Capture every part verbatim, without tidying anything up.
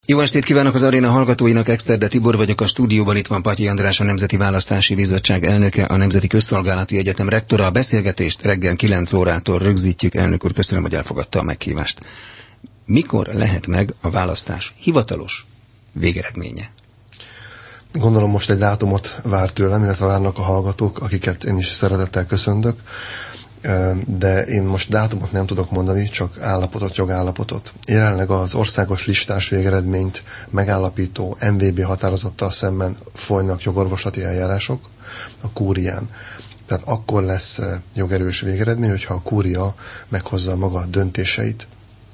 Jó estét kívánok az aréna hallgatóinak, Exterde Tibor vagyok a stúdióban, itt van Patyi András, a Nemzeti Választási Bizottság elnöke, a Nemzeti Közszolgálati Egyetem rektora. A beszélgetést reggel kilenc órától rögzítjük. Elnök úr, köszönöm, hogy elfogadta a meghívást. Mikor lehet meg a választás hivatalos végeredménye? Gondolom most egy dátumot vár tőlem, illetve várnak a hallgatók, akiket én is szeretettel köszöntök, de én most dátumot nem tudok mondani, csak állapotot, jogállapotot. Jelenleg az országos listás végeredményt megállapító em vé bé határozattal szemben folynak jogorvoslati eljárások a kúrián. Tehát akkor lesz jogerős végeredmény, hogyha a kúria meghozza maga döntéseit,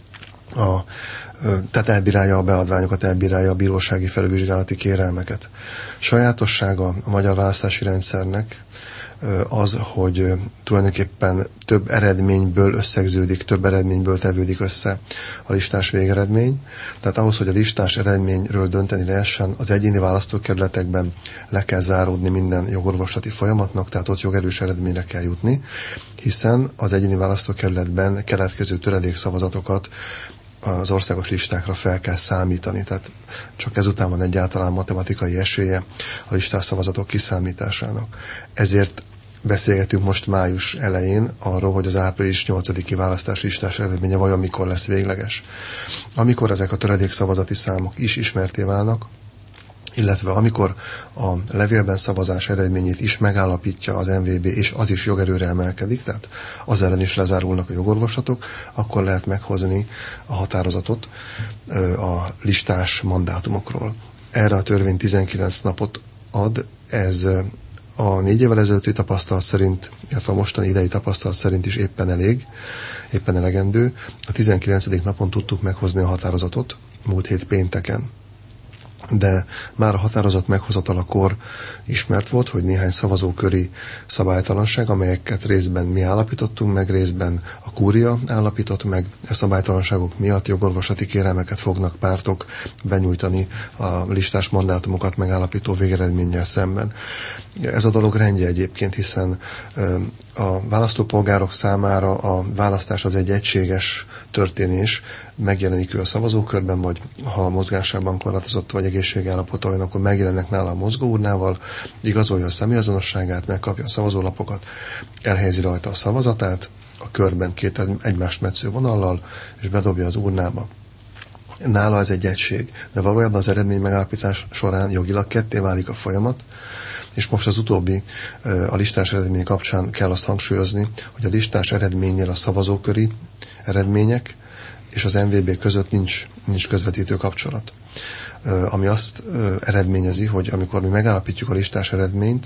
a, tehát elbírálja a beadványokat, elbírálja a bírósági felülvizsgálati kérelmeket. Sajátossága a magyar választási rendszernek az, hogy tulajdonképpen több eredményből összegződik, több eredményből tevődik össze a listás végeredmény. Tehát ahhoz, hogy a listás eredményről dönteni lehessen, az egyéni választókerületekben le kell záródni minden jogorvoslati folyamatnak, tehát ott jogerős eredményre kell jutni, hiszen az egyéni választókerületben keletkező töredékszavazatokat az országos listákra fel kell számítani. Tehát csak ezután van egyáltalán matematikai esélye a listás szavazatok kiszámításának. Ezért beszélgetünk most május elején arról, hogy az április nyolcadiki választási listás eredménye vajon mikor lesz végleges. Amikor ezek a töredékszavazati számok is ismerté válnak, illetve amikor a levélben szavazás eredményét is megállapítja az em vé bé, és az is jogerőre emelkedik, tehát az ellen is lezárulnak a jogorvoslatok, akkor lehet meghozni a határozatot a listás mandátumokról. Erre a törvény tizenkilenc napot ad, ez a négy évvel ezelőtti tapasztalat szerint, illetve a mostani idei tapasztalat szerint is éppen elég, éppen elegendő. A tizenkilencedik napon tudtuk meghozni a határozatot, múlt hét pénteken. De már a határozat meghozatalakor ismert volt, hogy néhány szavazóköri szabálytalanság, amelyeket részben mi állapítottunk meg, részben a kúria állapított meg, a szabálytalanságok miatt jogorvoslati kérelmeket fognak pártok benyújtani a listás mandátumokat megállapító végeredménnyel szemben. Ez a dolog rendje egyébként, hiszen a választópolgárok számára a választás az egy egységes történés, megjelenik ő a szavazókörben, vagy ha a mozgásában korlátozott vagy egészségállapota olyan, akkor megjelennek nála a mozgóurnával, igazolja a személyazonosságát, megkapja a szavazólapokat, elhelyezi rajta a szavazatát, a körben két egymást metsző vonallal, és bedobja az urnába. Nála ez egy egység, de valójában az eredmény megállapítás során jogilag ketté válik a folyamat, és most az utóbbi, a listás eredmény kapcsán kell azt hangsúlyozni, hogy a listás eredménynél a szavazóköri eredmények és az em vé bé között nincs, nincs közvetítő kapcsolat. Ami azt eredményezi, hogy amikor mi megállapítjuk a listás eredményt,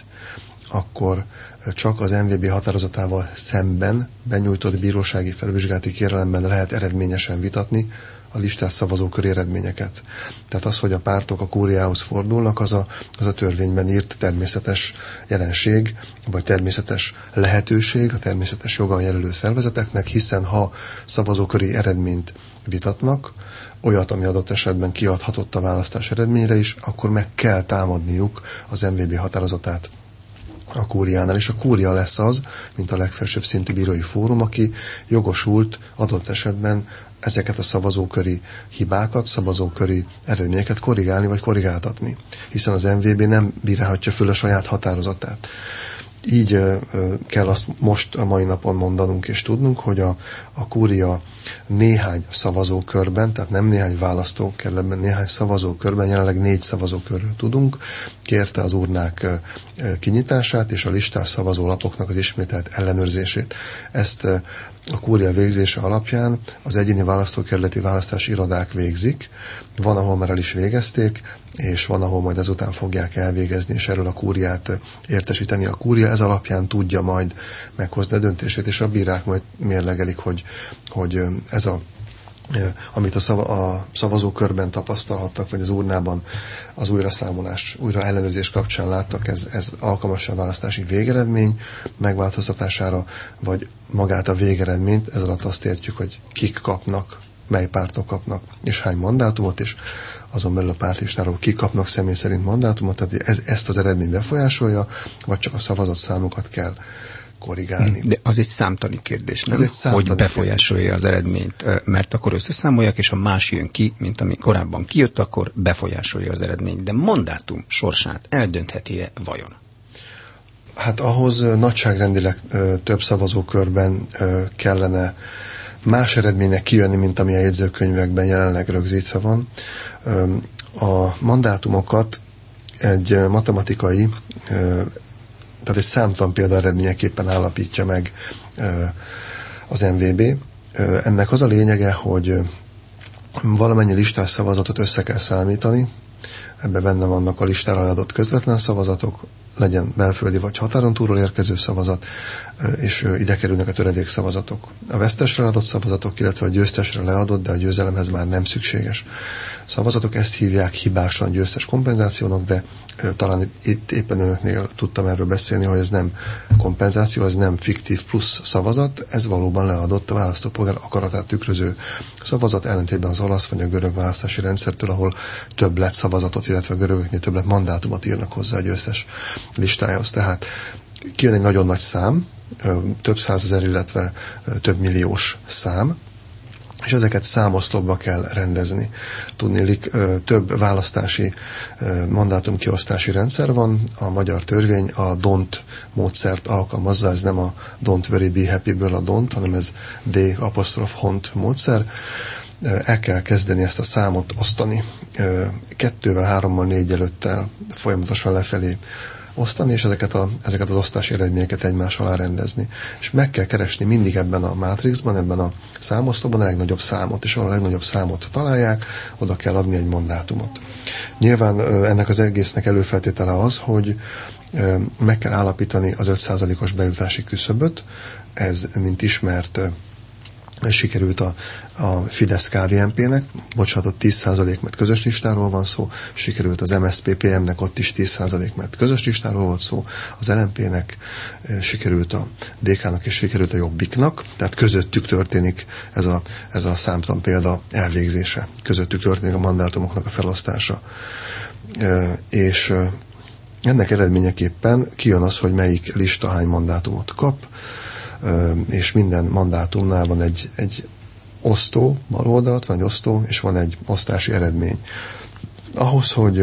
akkor csak az em vé bé határozatával szemben benyújtott bírósági felülvizsgálati kérelemben lehet eredményesen vitatni a listás szavazóköri eredményeket. Tehát az, hogy a pártok a kúriához fordulnak, az a, az a törvényben írt természetes jelenség, vagy természetes lehetőség a természetes jogon jelölő szervezeteknek, hiszen ha szavazóköri eredményt vitatnak, olyat, ami adott esetben kiadhatott a választás eredményre is, akkor meg kell támadniuk az em vé bé határozatát a kúriánál, és a kúria lesz az, mint a legfelsőbb szintű bírói fórum, aki jogosult adott esetben ezeket a szavazóköri hibákat, szavazóköri eredményeket korrigálni vagy korrigáltatni, hiszen az em vé bé nem bírálhatja föl a saját határozatát. Így ö, kell azt most a mai napon mondanunk és tudnunk, hogy a, a kúria néhány szavazókörben, tehát nem néhány választókerületben, néhány szavazókörben, jelenleg négy szavazókörről tudunk, kérte az urnák ö, kinyitását és a listás szavazólapoknak az ismételt ellenőrzését. Ezt ö, a kúria végzése alapján az egyéni választókerületi választási irodák végzik, van, ahol már el is végezték, és van, ahol majd ezután fogják elvégezni, és erről a kúriát értesíteni. A kúria ez alapján tudja majd meghozni a döntését, és a bírák majd mérlegelik, hogy, hogy ez a amit a, szava, a szavazókörben tapasztalhattak, vagy az urnában az újraszámolás, újra ellenőrzés kapcsán láttak, ez, ez alkalmas a választási végeredmény megváltoztatására, vagy magát a végeredményt, ez alatt azt értjük, hogy kik kapnak, mely pártok kapnak, és hány mandátumot, és azon belül a pártlistáról kik kapnak személy szerint mandátumot, tehát ez, ezt az eredményt befolyásolja, vagy csak a szavazat számokat kell korrigálni. De az egy számtani kérdés, nem? Ez egy számtani hogy befolyásolja kérdés. Az eredményt, mert akkor összeszámolják, és ha más jön ki, mint ami korábban kijött, akkor befolyásolja az eredményt. De mandátum sorsát eldöntheti-e vajon? Hát ahhoz nagyságrendileg több szavazókörben kellene más eredménynek kijönni, mint ami a jegyzőkönyvekben jelenleg rögzítve van. A mandátumokat egy matematikai, tehát egy számtalan példa eredményeképpen állapítja meg az em vé bé. Ennek az a lényege, hogy valamennyi listás szavazatot össze kell számítani, ebben benne vannak a listára leadott közvetlen szavazatok, legyen belföldi vagy határon túlról érkező szavazat, és ide kerülnek a töredék szavazatok. A vesztesre leadott szavazatok, illetve a győztesre leadott, de a győzelemhez már nem szükséges szavazatok, ezt hívják hibásan győztes kompenzációnak, de talán itt éppen önöknél tudtam erről beszélni, hogy ez nem kompenzáció, ez nem fiktív plusz szavazat, ez valóban leadott a választópolgár akaratát tükröző szavazat, ellentétben az olasz vagy a görög választási rendszertől, ahol többlet szavazatot, illetve a görögöknél többlet mandátumot írnak hozzá a győztes listájához. Tehát kijön egy nagyon nagy szám, több százezer, illetve több milliós szám, és ezeket számoszlopba kell rendezni. Tudnélik, több választási mandátumkiosztási rendszer van, a magyar törvény a dont módszert alkalmazza, ez nem a don't worry, be happy-ből a don't, hanem ez d apostrof hont módszer. El kell kezdeni ezt a számot osztani kettővel, hárommal, négy előttel folyamatosan lefelé osztani, és ezeket, a, ezeket az osztási eredményeket egymás alá rendezni. És meg kell keresni mindig ebben a mátrixban, ebben a számoszlopban a legnagyobb számot, és ahol a legnagyobb számot találják, oda kell adni egy mandátumot. Nyilván ennek az egésznek előfeltétele az, hogy meg kell állapítani az öt százalékos bejutási küszöböt, ez, mint ismert, sikerült a, a Fidesz-ká dé en pé-nek, bocsánat, tíz százalék, mert közös listáról van szó, sikerült az em es zé pé pé em-nek, ott is tíz százalék, mert közös listáról volt szó, az el em pé-nek sikerült, a dé ká-nak és sikerült a Jobbiknak, tehát közöttük történik ez a, ez a számtalan példa elvégzése, közöttük történik a mandátumoknak a felosztása. És ennek eredményeképpen kijön az, hogy melyik lista hány mandátumot kap, és minden mandátumnál van egy, egy osztó, bal oldalt van egy osztó, és van egy osztási eredmény. Ahhoz, hogy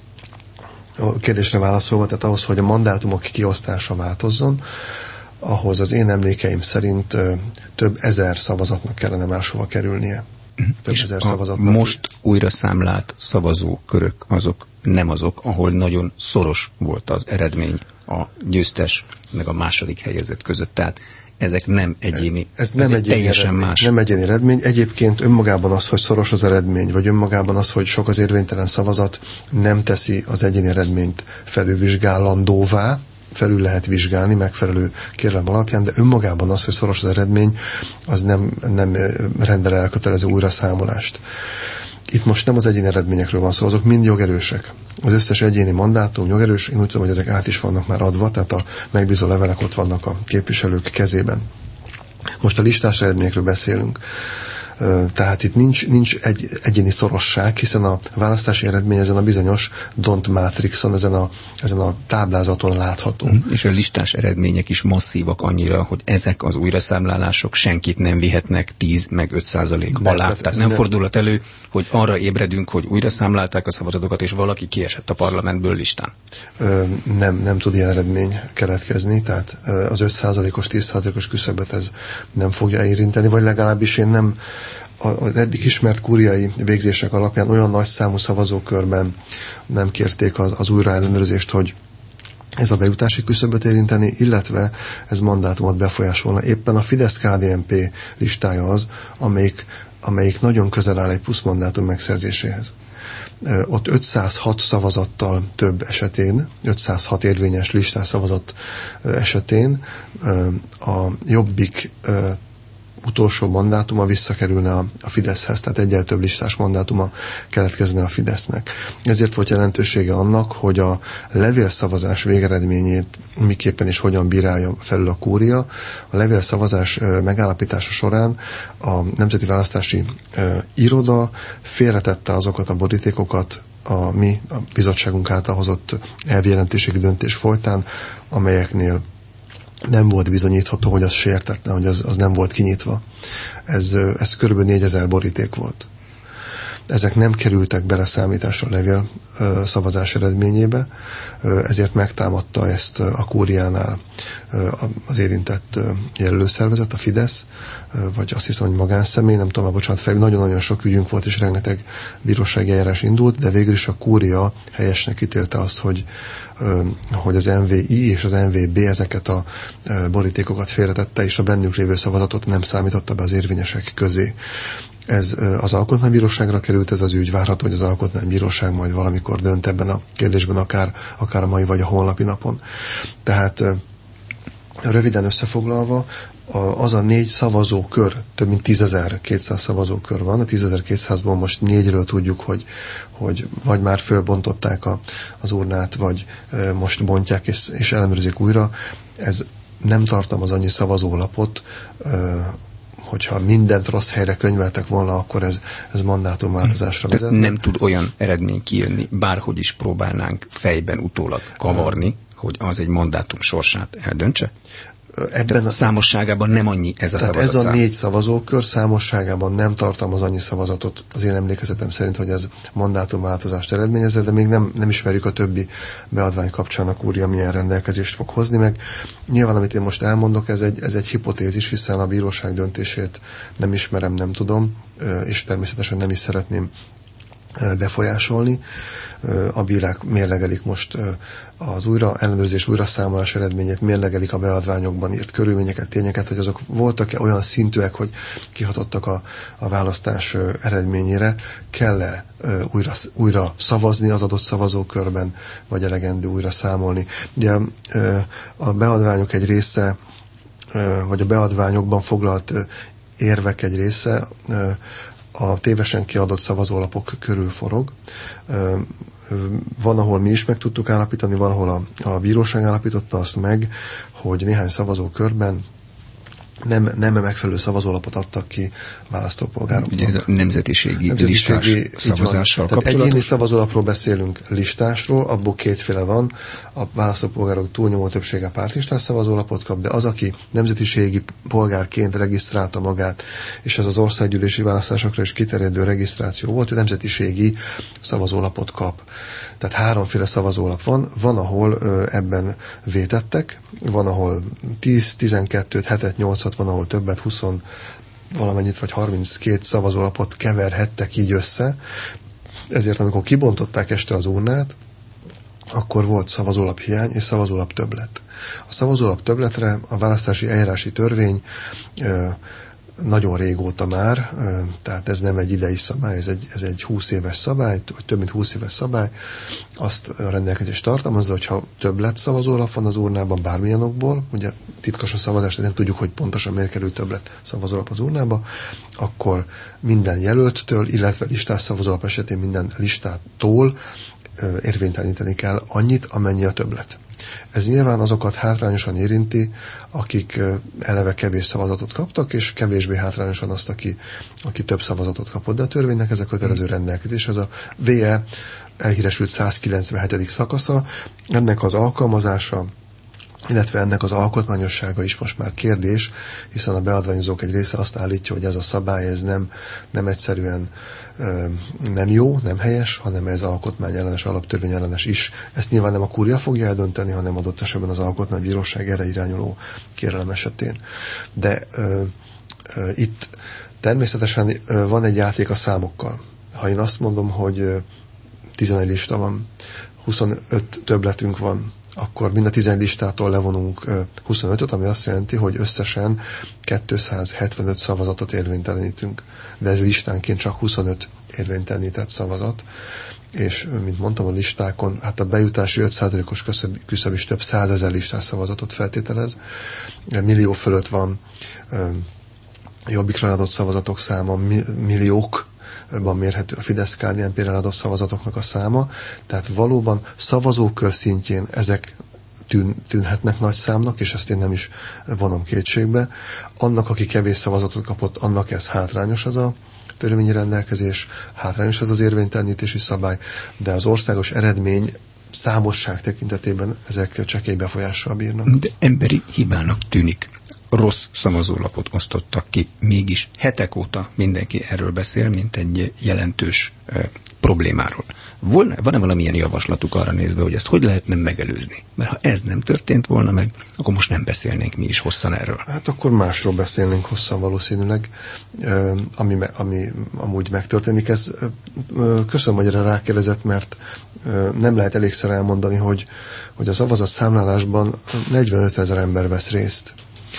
a kérdésre válaszolva, tehát ahhoz, hogy a mandátumok kiosztása változzon, ahhoz az én emlékeim szerint több ezer szavazatnak kellene máshova kerülnie. Több és ezer a szavazatnak. Most újra számlált szavazókörök azok nem azok, ahol nagyon szoros volt az eredmény a győztes meg a második helyezett között. Tehát ezek nem egyéni, ez nem ez egyéni teljesen eredmény, más. Nem egyéni eredmény. Egyébként önmagában az, hogy szoros az eredmény, vagy önmagában az, hogy sok az érvénytelen szavazat, nem teszi az egyéni eredményt felülvizsgálandóvá, felül lehet vizsgálni megfelelő kérelem alapján, de önmagában az, hogy szoros az eredmény, az nem, nem rendel el kötelező újraszámolást. Itt most nem az egyéni eredményekről van szó, azok mind jogerősek. Az összes egyéni mandátum jogerős, én úgy tudom, hogy ezek át is vannak már adva, tehát a megbízó levelek ott vannak a képviselők kezében. Most a listás eredményekről beszélünk. Tehát itt nincs, nincs egy egyéni szorosság, hiszen a választási eredmény ezen a bizonyos dont matrixon, ezen a, ezen a táblázaton látható. És a listás eredmények is masszívak annyira, hogy ezek az újraszámlálások senkit nem vihetnek tíz meg öt százalék alá. Tehát, tehát nem, nem fordulhat elő, hogy arra ébredünk, hogy újraszámlálták a szavazatokat, és valaki kiesett a parlamentből listán. Ö, nem, nem tud ilyen eredmény keletkezni, tehát az öt százalékos, tíz százalékos küszöböt ez nem fogja érinteni, vagy legalábbis én nem az eddig ismert kúriai végzések alapján olyan nagy számú szavazókörben nem kérték az, az újraellenőrzést, hogy ez a bejutási küszöböt érinteni, illetve ez mandátumot befolyásolna. Éppen a Fidesz-ká dé en pé listája az, amelyik, amelyik nagyon közel áll egy plusz mandátum megszerzéséhez. Ott ötszázhat szavazattal több esetén, ötszázhat érvényes listás szavazat esetén a Jobbik utolsó mandátuma visszakerülne a, a Fideszhez, tehát egyel több listás mandátuma keletkezne a Fidesznek. Ezért volt jelentősége annak, hogy a levélszavazás végeredményét miképpen és hogyan bírálja felül a kúria. A levélszavazás megállapítása során a Nemzeti Választási Iroda félretette azokat a borítékokat, a mi a bizottságunk által hozott elvi jelentőségű döntés folytán, amelyeknél nem volt bizonyítható, hogy az sértetlen, hogy az, az nem volt kinyitva. Ez, ez kb. négyezer boríték volt. Ezek nem kerültek bele számításra a levél szavazás eredményébe, ezért megtámadta ezt a kúriánál az érintett jelölőszervezet, a Fidesz, vagy azt hiszem, hogy magánszemély, nem tudom, bocsánat, fel, nagyon-nagyon sok ügyünk volt, és rengeteg bírósági eljárás indult, de végül is a kúria helyesnek ítélte azt, hogy, hogy az em vé i és az em vé bé ezeket a borítékokat félretette, és a bennük lévő szavazatot nem számította be az érvényesek közé. Ez az alkotmánybíróságra került ez az ügy, várható, hogy az alkotmánybíróság majd valamikor dönt ebben a kérdésben, akár, akár a mai vagy a holnapi napon. Tehát röviden összefoglalva, az a négy szavazókör, több mint tízezer-kétszáz szavazókör van, a tízezer-kétszázból most négyről tudjuk, hogy, hogy vagy már fölbontották a, az urnát, vagy most bontják és, és ellenőrzik újra. Ez nem tartalmaz annyi szavazólapot, hogyha mindent rossz helyre könyveltek volna, akkor ez, ez mandátumváltozásra vezet. Nem tud olyan eredmény kijönni, bárhogy is próbálnánk fejben utólag kavarni, hogy az egy mandátum sorsát eldöntse? Ebben a számosságában nem annyi ez a szavazat. Ez a négy szavazókör számosságában nem tartalmaz annyi szavazatot, az én emlékezetem szerint, hogy ez mandátumváltozást eredményezett, de még nem, nem ismerjük a többi beadvány kapcsán a kúria milyen rendelkezést fog hozni meg. Nyilván, amit én most elmondok, ez egy, ez egy hipotézis, hiszen a bíróság döntését nem ismerem, nem tudom, és természetesen nem is szeretném befolyásolni. A bírák mérlegelik most az újra ellenőrzés, újraszámolás eredményét, mérlegelik a beadványokban írt körülményeket, tényeket, hogy azok voltak-e olyan szintűek, hogy kihatottak a, a választás eredményére, kell-e újra, újra szavazni az adott szavazókörben, vagy elegendő újra számolni. Ugye a beadványok egy része, vagy a beadványokban foglalt érvek egy része a tévesen kiadott szavazólapok körül forog. Van, ahol mi is meg tudtuk állapítani, van, ahol a, a bíróság állapította azt meg, hogy néhány szavazókörben nem, nem megfelelő szavazólapot adtak ki választópolgároknak. Ugye ez a nemzetiségi, nemzetiségi listás szavazással kapcsolatos. Egyéni szavazólapról beszélünk, listásról, abból kétféle van. A választópolgárok túlnyomó többsége pártlistás szavazólapot kap, de az, aki nemzetiségi polgárként regisztrálta magát, és ez az országgyűlési választásokra is kiterjedő regisztráció volt, ő nemzetiségi szavazólapot kap. Tehát háromféle szavazólap van, van, ahol ö, ebben vétettek, van, ahol tíz, tizenkettő, hetet, nyolcat, van, ahol többet, húsz valamennyit, vagy harminckét szavazólapot keverhettek így össze. Ezért, amikor kibontották este az urnát, akkor volt szavazólap hiány és szavazólap többlet. A szavazólap többletre a választási eljárási törvény ö, nagyon régóta már, tehát ez nem egy idei szabály, ez egy, ez egy húsz éves szabály, vagy több mint húsz éves szabály, azt a rendelkezést tartalmazza, hogyha többlet szavazólap van az urnában bármilyen okból, ugye titkos a szavazás, de nem tudjuk, hogy pontosan miért kerül többlet szavazólap az urnába, akkor minden jelölttől, illetve listás szavazólap esetén minden listától érvényteleníteni kell annyit, amennyi a többlet. Ez nyilván azokat hátrányosan érinti, akik eleve kevés szavazatot kaptak, és kevésbé hátrányosan azt, aki, aki több szavazatot kapott. De a törvénynek ez a kötelező rendelkezés. Ez a vé e elhíresült százkilencvenhetedik szakasza, ennek az alkalmazása, illetve ennek az alkotmányossága is most már kérdés, hiszen a beadványozók egy része azt állítja, hogy ez a szabály ez nem, nem egyszerűen ö, nem jó, nem helyes, hanem ez alkotmány ellenes, alaptörvény ellenes is. Ezt nyilván nem a kúria fogja eldönteni, hanem adott esetben az alkotmánybíróság erre irányuló kérelem esetén. De ö, ö, itt természetesen ö, van egy játék a számokkal. Ha én azt mondom, hogy ö, tizenegy lista van, huszonöt többletünk van, akkor mind a tizenegy listától levonunk huszonötöt, ami azt jelenti, hogy összesen kétszázhetvenöt szavazatot érvénytelenítünk. De ez listánként csak huszonöt érvénytelenített szavazat. És, mint mondtam, a listákon, hát a bejutási öt százalékos küszöb is több százezer listás szavazatot feltételez. Millió fölött van Jobbikra adott szavazatok száma, milliók ban mérhető a Fidesz-ká dé en pére adott szavazatoknak a száma, tehát valóban szavazókör szintjén ezek tűn, tűnhetnek nagy számnak, és ezt én nem is vonom kétségbe. Annak, aki kevés szavazatot kapott, annak ez hátrányos az a törvényi rendelkezés, hátrányos az az érvénytelenítési szabály, de az országos eredmény számosság tekintetében ezek csekély befolyással bírnak. De emberi hibának tűnik. Rossz szavazólapot osztottak ki, mégis hetek óta mindenki erről beszél, mint egy jelentős e, problémáról. Volna, van-e valamilyen javaslatuk arra nézve, hogy ezt hogy lehetne megelőzni? Mert ha ez nem történt volna meg, akkor most nem beszélnénk mi is hosszan erről. Hát akkor másról beszélnénk hosszan valószínűleg, ami, ami amúgy megtörténik. Ez, köszönöm, hogy erre rákérdezett, mert nem lehet elégszer elmondani, hogy, hogy a szavazatszámlálásban negyven-ötven ember vesz részt.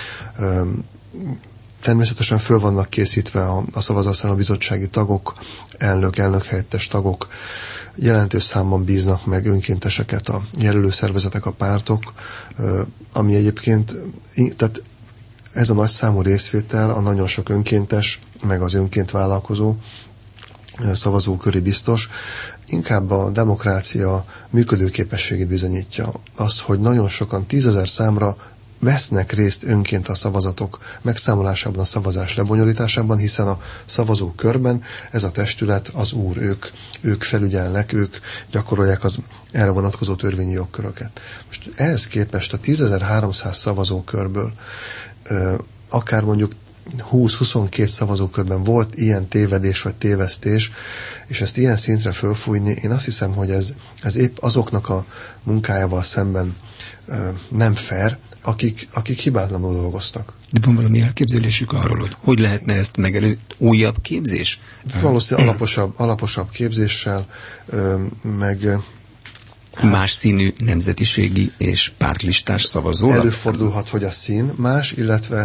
Természetesen föl vannak készítve a, a szavazatszámláló bizottsági tagok, elnök, elnökhelyettes tagok, jelentős számban bíznak meg önkénteseket a jelölőszervezetek, a pártok, ami egyébként, tehát ez a nagy számú részvétel, a nagyon sok önkéntes, meg az önként vállalkozó szavazóköri biztos, inkább a demokrácia működőképességét bizonyítja. Azt, hogy nagyon sokan tízezer számra vesznek részt önként a szavazatok megszámolásában, a szavazás lebonyolításában, hiszen a szavazók körben ez a testület, az úr, ők, ők felügyelnek, ők gyakorolják az erre vonatkozó törvényi jogköröket. Most ehhez képest a tízezer-háromszáz szavazókörből akár mondjuk húsz-huszonkettő szavazókörben volt ilyen tévedés vagy tévesztés, és ezt ilyen szintre fölfújni, én azt hiszem, hogy ez, ez épp azoknak a munkájával szemben nem fair, akik, akik hibátlanul dolgoztak. De van valami elképzelésük arról, hogy hogy lehetne ezt megelőzni? Újabb képzés? Valószínűleg alaposabb, alaposabb képzéssel, meg más színű nemzetiségi és pártlistás szavazólap? Előfordulhat, hogy a szín más, illetve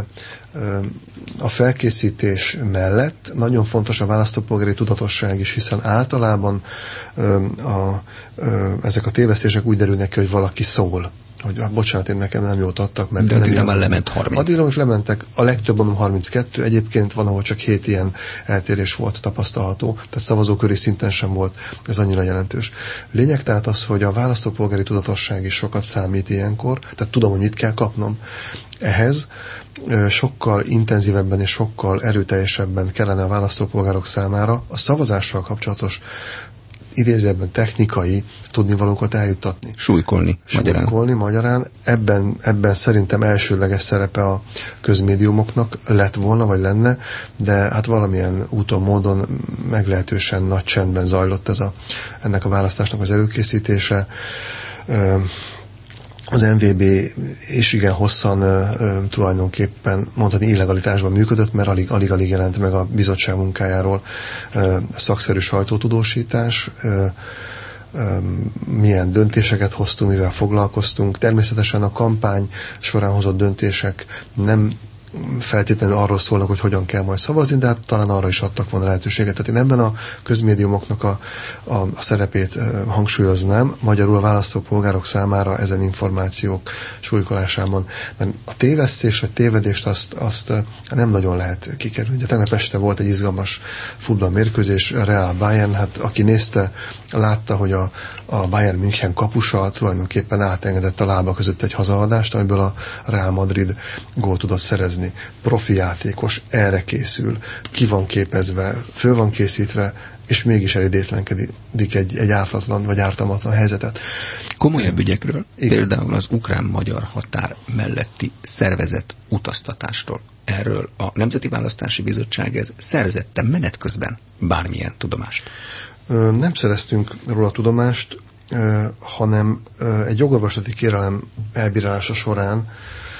a felkészítés mellett nagyon fontos a választópolgári tudatosság is, hiszen általában a, a, ezek a tévesztések úgy derülnek ki, hogy valaki szól. Hogy ah, bocsánat, én nekem nem jót adtak, mert... De addigra már lement harminc. Addigra most lementek, a legtöbb mondom harminckettő, egyébként van, ahol csak hét ilyen eltérés volt tapasztalható, tehát szavazóköri szinten sem volt ez annyira jelentős. Lényeg tehát az, hogy a választópolgári tudatosság is sokat számít ilyenkor, tehát tudom, hogy mit kell kapnom. Ehhez sokkal intenzívebben és sokkal erőteljesebben kellene a választópolgárok számára a szavazással kapcsolatos idézőjelben technikai tudnivalókat eljuttatni. Súlykolni, magyarán. Súlykolni magyarán. Ebben, ebben szerintem elsődleges szerepe a közmédiumoknak lett volna, vagy lenne, de hát valamilyen úton, módon meglehetősen nagy csendben zajlott ez a, ennek a választásnak az előkészítése. Az em vé bé és igen hosszan uh, tulajdonképpen mondhatni illegalitásban működött, mert alig-alig jelent meg a bizottság munkájáról uh, szakszerű sajtótudósítás, uh, um, milyen döntéseket hoztunk, mivel foglalkoztunk. Természetesen a kampány során hozott döntések nem feltétlenül arról szólnak, hogy hogyan kell majd szavazni, de hát talán arra is adtak volna lehetőséget. Tehát én ebben a közmédiumoknak a, a, a szerepét e, hangsúlyoznám, magyarul a választópolgárok számára ezen információk súlykolásában. Mert a tévesztés vagy tévedést azt, azt nem nagyon lehet kikerülni. Ugye tegnap este volt egy izgalmas futballmérkőzés, Real Bayern, hát aki nézte, látta, hogy a, a Bayern München kapusa tulajdonképpen átengedett a lába között egy hazaadást, amiből a Real Madrid gólt tudott szerezni. Profi játékos, erre készül, ki van képezve, föl van készítve, és mégis elidétlenkedik egy, egy ártatlan vagy ártalmatlan helyzetet. Komolyabb ügyekről, igen. Például az ukrán-magyar határ melletti szervezett utaztatásról. Erről a Nemzeti Választási Bizottság ez szerzette menet közben bármilyen tudomást? Nem szereztünk róla tudomást, hanem egy jogorvoslati kérelem elbírálása során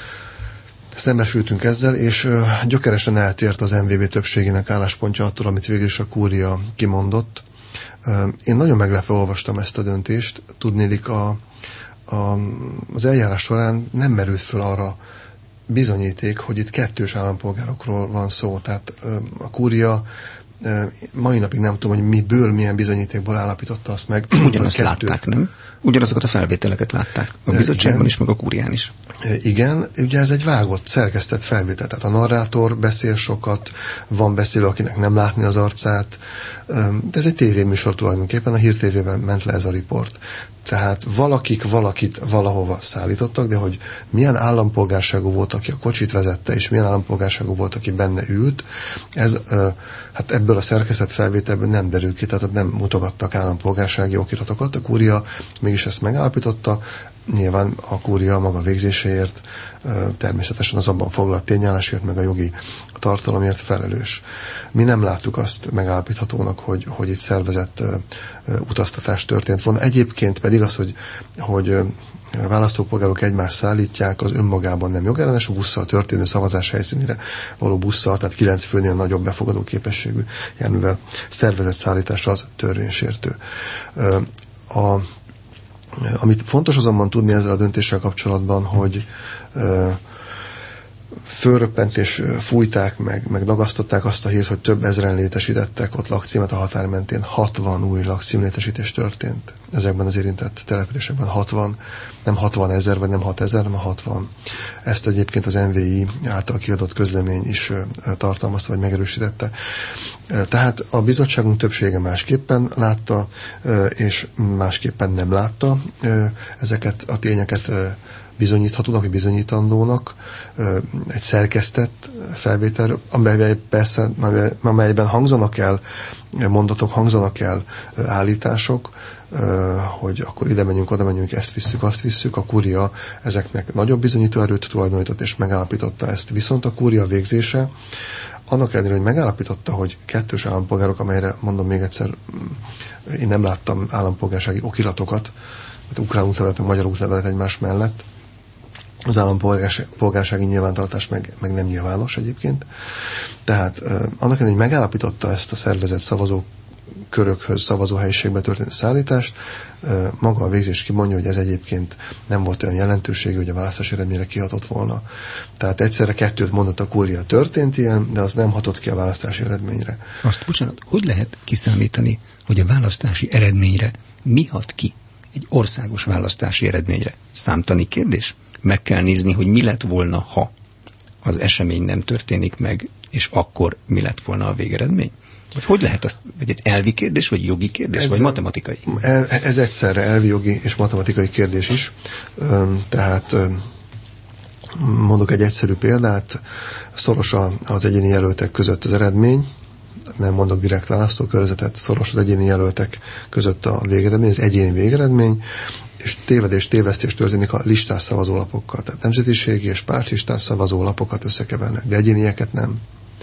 szembesültünk ezzel, és gyökeresen eltért az em vé bé többségének álláspontja attól, amit végül is a kúria kimondott. Én nagyon meglepve olvastam ezt a döntést. Tudnélik, a, a, az eljárás során nem merült föl arra bizonyíték, hogy itt kettős állampolgárokról van szó. Tehát a kúria mai napig nem tudom, hogy miből, milyen bizonyítékból állapította azt meg. Ugyanazt kettő... látták, nem? Ugyanazokat a felvételeket látták. A bizottságban igen. is, meg a kúrián is. Igen, ugye ez egy vágott, szerkesztett felvétel. Tehát a narrátor beszél sokat, van beszélő, akinek nem látni az arcát. De ez egy tévéműsor tulajdonképpen, a Hír té vében ment le ez a riport. Tehát valakik valakit valahova szállítottak, de hogy milyen állampolgárságú volt, aki a kocsit vezette, és milyen állampolgárságú volt, aki benne ült, ez hát ebből a szerkesztett felvételből nem derül ki, tehát nem mutogattak állampolgársági okiratokat. A kúria mégis is ezt megállapította, nyilván a kúria maga végzéséért természetesen az abban foglalt tényállásért, meg a jogi tartalomért felelős. Mi nem láttuk azt megállapíthatónak, hogy, hogy itt szervezett utaztatás történt volna. Egyébként pedig az, hogy, hogy a választópolgárok egymást szállítják, az önmagában nem jogellenes, a busszal történő szavazás helyszínére való busszal, tehát kilenc főnél nagyobb befogadó képességű járművel szervezett szállítás az törvénysértő. A, amit fontos azonban tudni ezzel a döntéssel kapcsolatban, hogy fölröppent és fújták, meg, meg dagasztották azt a hírt, hogy több ezren létesítettek ott lakcímet a határ mentén. hatvan új lakcímlétesítés történt. Ezekben az érintett településekben hatvan, nem hatvan ezer, vagy nem hat ezer, hanem hatvan. Ezt egyébként az en vé i által kiadott közlemény is tartalmazta, vagy megerősítette. Tehát a bizottságunk többsége másképpen látta, és másképpen nem látta ezeket a tényeket bizonyíthatónak, vagy bizonyítandónak egy szerkesztett felvétel, amelyben persze, amelyben hangzanak el mondatok, hangzanak el állítások, hogy akkor ide menjünk, oda menjünk, ezt visszük, azt visszük. A kúria ezeknek nagyobb bizonyító erőt tulajdonított, és megállapította ezt. Viszont a kúria végzése, annak ellenére, hogy megállapította, hogy kettős állampolgárok, amelyre mondom még egyszer, én nem láttam állampolgársági okiratokat, ukrán útlevelet, meg magyar útlevelet egymás mellett, az állampolgársági nyilvántartás meg, meg nem nyilvános egyébként. Tehát annak ellenére, hogy megállapította ezt a szervezett szavazókörökhöz, szavazóhelyiségbe történő szállítást, maga a végzés kimondja, hogy ez egyébként nem volt olyan jelentőségű, hogy a választási eredményre kihatott volna. Tehát egyszerre kettőt mondott a kúria, történt ilyen, de az nem hatott ki a választási eredményre. Azt, bocsánat, hogy lehet kiszámítani, hogy a választási eredményre mi hat ki? Egy országos választási eredményre. Számtani kérdés? Meg kell nézni, hogy mi lett volna, ha az esemény nem történik meg, és akkor mi lett volna a végeredmény? Vagy hogy lehet az, vagy egy elvi kérdés, vagy jogi kérdés, ez, vagy matematikai? Ez egyszerre elvi, jogi és matematikai kérdés is. Tehát mondok egy egyszerű példát, szoros az egyéni jelöltek között az eredmény, nem mondok direkt választókörzetet, szoros az egyéni jelöltek között a végeredmény, az egyéni végeredmény, és tévedés, tévesztés történik a listás szavazólapokkal. Tehát nemzetiségi és pártlistás szavazólapokat összekevernek, de egyénieket nem.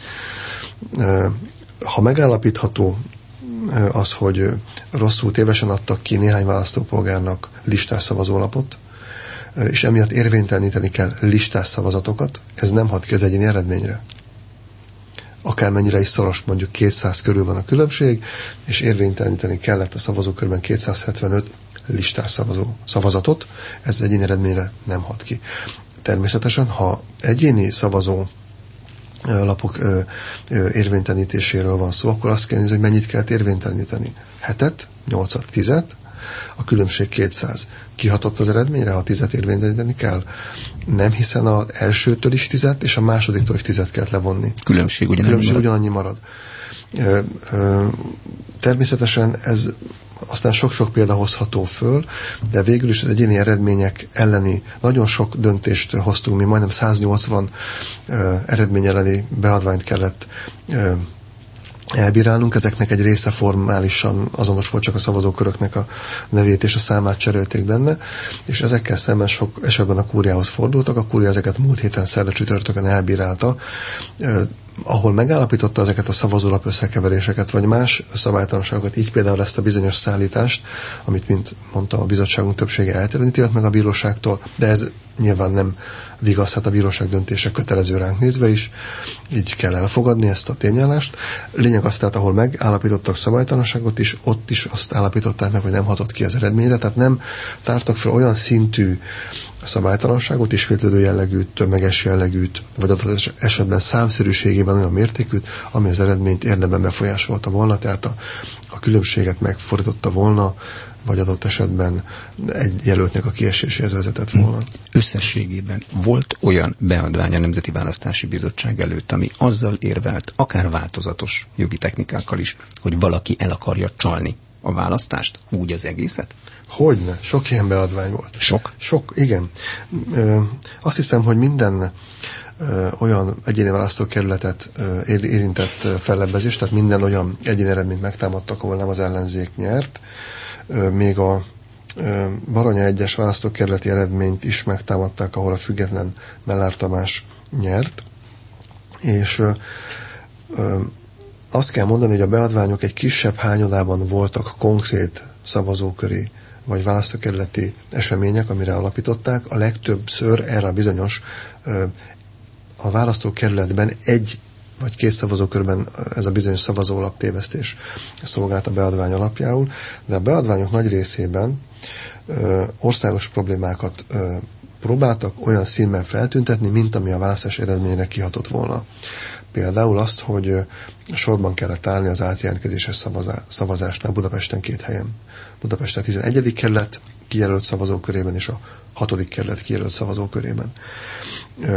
Ha megállapítható az, hogy rosszul tévesen adtak ki néhány választópolgárnak listás szavazólapot, és emiatt érvényteleníteni kell listás szavazatokat, ez nem hat ki az egyéni eredményre. Akármennyire is szoros, mondjuk kétszáz körül van a különbség, és érvényteleníteni kellett a szavazókörben kétszázhetvenöt listás szavazó, szavazatot, ez egyéni eredményre nem hat ki. Természetesen, ha egyéni szavazó lapok érvénytelenítéséről van szó, akkor azt kell nézni, hogy mennyit kell érvényteleníteni. Hetet, nyolcat, tizet, a különbség kétszáz. Kihatott az eredményre, ha tizet érvényteleníteni kell? Nem, hiszen az elsőtől is tizet, és a másodiktól is tizet kellett levonni. Különbség ugyanannyi Különbség marad. ugyanannyi marad. Természetesen ez aztán sok-sok példa hozható föl, de végül is az egyéni eredmények elleni nagyon sok döntést hoztunk, mi majdnem száznyolcvan uh, eredmény elleni beadványt kellett uh, elbírálnunk, ezeknek egy része formálisan azonos volt, csak a szavazóköröknek a nevét és a számát cserélték benne, és ezekkel szemben sok esetben a kúriához fordultak, a kúria ezeket múlt héten szerda csütörtökön elbírálta, uh, ahol megállapította ezeket a szavazólap összekeveréseket, vagy más szabálytalanságokat, így például ezt a bizonyos szállítást, amit, mint mondtam, a bizottságunk többsége eltelenítélt meg a bíróságtól, de ez nyilván nem vigasz, hát a bíróság döntése kötelező ránk nézve is, így kell elfogadni ezt a tényállást. Lényeg azt, tehát ahol megállapítottak szabálytalanságot is, ott is azt állapították meg, hogy nem hatott ki az eredményre, tehát nem tártak fel olyan szintű szabálytalanságot, ismétlődő jellegűt, tömeges jellegűt, vagy adott esetben számszerűségében olyan mértékűt, ami az eredményt érdemben befolyásolta volna, tehát a, a különbséget megfordította volna, vagy adott esetben egy jelöltnek a kieséséhez vezetett volna. Összességében volt olyan beadvány a Nemzeti Választási Bizottság előtt, ami azzal érvelt, akár változatos jogi technikákkal is, hogy valaki el akarja csalni a választást, úgy az egészet? Hogyne, sok ilyen beadvány volt. Sok? Sok, igen. Ö, azt hiszem, hogy minden ö, olyan egyéni választókerületet ö, érintett fellebbezés, tehát minden olyan egyéni eredményt megtámadtak, ahol nem az ellenzék nyert. Ö, még a Baranya egyes választókerületi eredményt is megtámadták, ahol a független Mellár Tamás nyert, és ö, ö, azt kell mondani, hogy a beadványok egy kisebb hányadában voltak konkrét szavazóköri vagy választókerületi események, amire alapították. A legtöbbször erre a bizonyos ö, a választókerületben egy vagy két szavazókörben ez a bizonyos szavazólap tévesztés szolgált a beadvány alapjául, de a beadványok nagy részében ö, országos problémákat ö, próbáltak olyan színben feltüntetni, mint ami a választás eredményére kihatott volna. Például azt, hogy ö, sorban kellett állni az átjelentkezéses szavazá, szavazásnál Budapesten két helyen. Budapesten a tizenegyedik kerület kijelölt szavazókörében és a hatodik kerület kijelölt szavazókörében. Ö,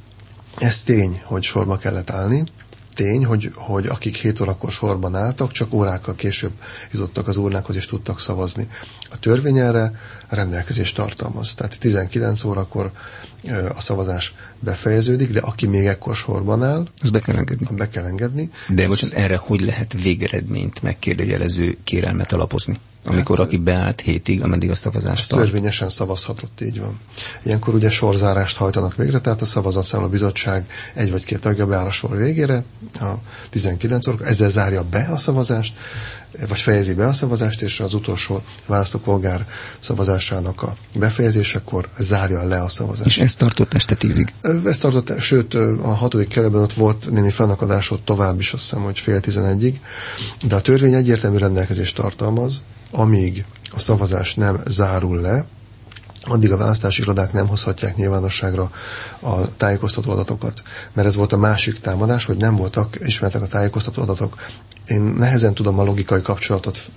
Ez tény, hogy sorba kellett állni. Tény, hogy, hogy akik hét órakor sorban álltak, csak órákkal később jutottak az urnákhoz és tudtak szavazni. A törvény erre rendelkezést tartalmaz. Tehát tizenkilenc órakor a szavazás befejeződik, de aki még ekkor sorban áll, ezt be kell engedni. Be kell engedni. De bocsánat, erre hogy lehet végeredményt megkérdőjelező kérelmet alapozni? Amikor hát, aki beállt hétig, ameddig a szavazást tart. Törvényesen szavazhatott, így van. Ilyenkor ugye sorzárást hajtanak végre, tehát a szavazatszámláló bizottság egy vagy két tagja beáll a sor végére, a tizenkilenc órakor, ezzel zárja be a szavazást, vagy fejezi be a szavazást, és az utolsó választópolgár szavazásának a befejezésekor zárja le a szavazást. És ez tartott este tízig? Ez tartott, sőt, a hatodik kerületben ott volt némi fennakadás, ott tovább is, azt hiszem, hogy fél tizenegyig, de a törvény egyértelmű rendelkezést tartalmaz, amíg a szavazás nem zárul le, addig a választási irodák nem hozhatják nyilvánosságra a tájékoztató adatokat. Mert ez volt a másik támadás, hogy nem voltak ismertek a tájékoztató adatok. Én nehezen tudom a logikai kapcsolatot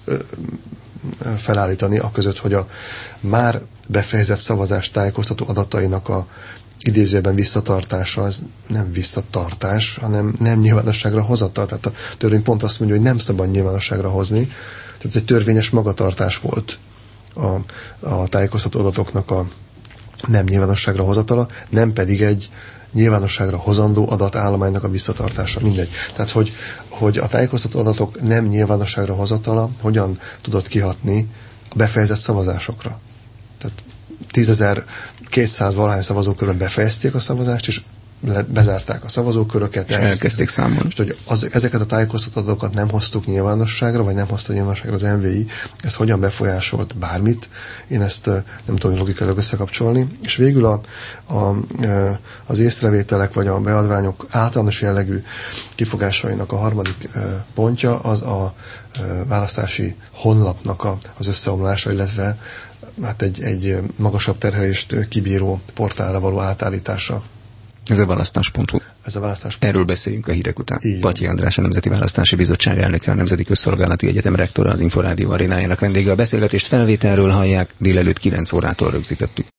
felállítani, aközött, hogy a már befejezett szavazás tájékoztató adatainak a idézőben visszatartása, ez nem visszatartás, hanem nem nyilvánosságra hozatal. Tehát a törvény pont azt mondja, hogy nem szabad nyilvánosságra hozni. Tehát ez egy törvényes magatartás volt a, a tájékoztató adatoknak a nem nyilvánosságra hozatala, nem pedig egy nyilvánosságra hozandó adatállománynak a visszatartása. Mindegy. Tehát, hogy, hogy a tájékoztató adatok nem nyilvánosságra hozatala hogyan tudott kihatni a befejezett szavazásokra. Tehát tízezer-kétszáz valahány szavazókörön befejezték a szavazást, és bezárták a szavazóköröket. És elkezdték számolni. Hogy az, ezeket a tájékoztató adatokat nem hoztuk nyilvánosságra, vagy nem hozta nyilvánosságra az em vé i, ez hogyan befolyásolt bármit, én ezt nem tudom logikailag összekapcsolni. És végül a, a, az észrevételek, vagy a beadványok általános jellegű kifogásainak a harmadik pontja az a választási honlapnak a, az összeomlása, illetve hát egy, egy magasabb terhelést kibíró portálra való átállítása. Ez a választás pont hu. Ez a választás pont hu. Erről beszéljünk a hírek után. Így Patyi András, a Nemzeti Választási Bizottság elnöke, a Nemzeti Közszolgálati Egyetem rektora, az Inforádió arénájának vendége. A beszélgetést felvételről hallják, délelőtt kilenc órától rögzítettük.